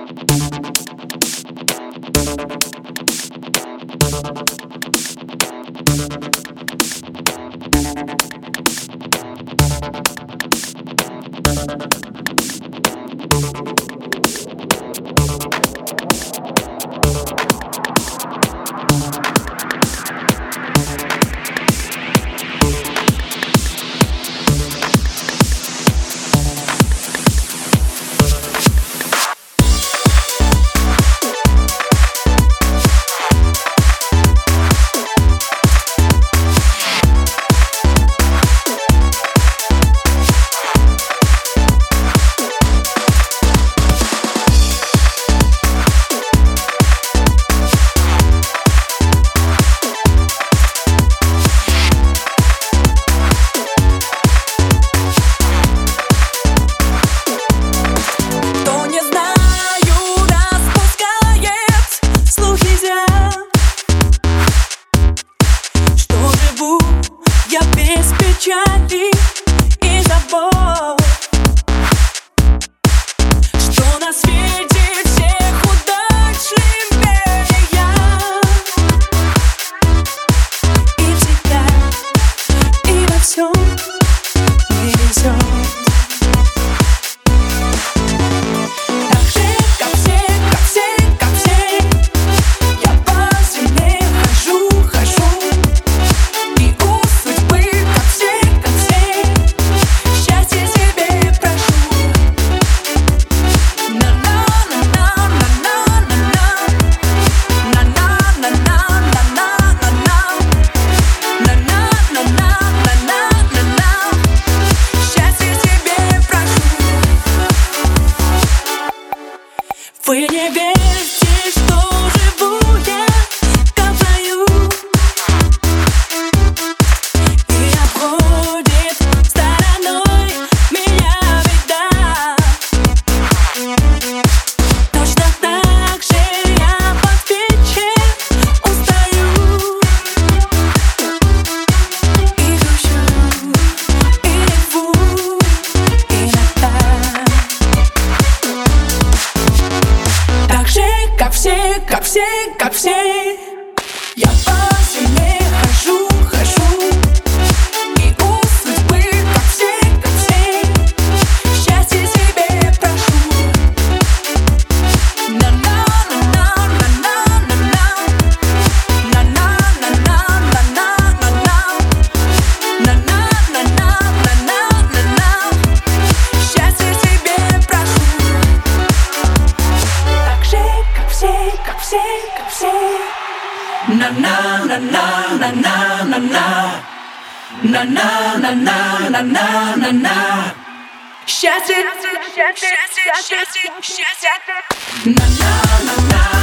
печали и забот, что на свете всех удачливее я. И всегда, и во всем мне везет. Вы не верьте, что живу я как в раю, и обходит стороной меня беда. Точно так же я под вечер устаю и грущу, и реву иногда. Как все, я по земле хожу, и у судьбы, как все, счастье себе прошу. Счастье себе прошу. Так же, как все. На на на на на на на на на на на на на на на на. Счастье, на на на на.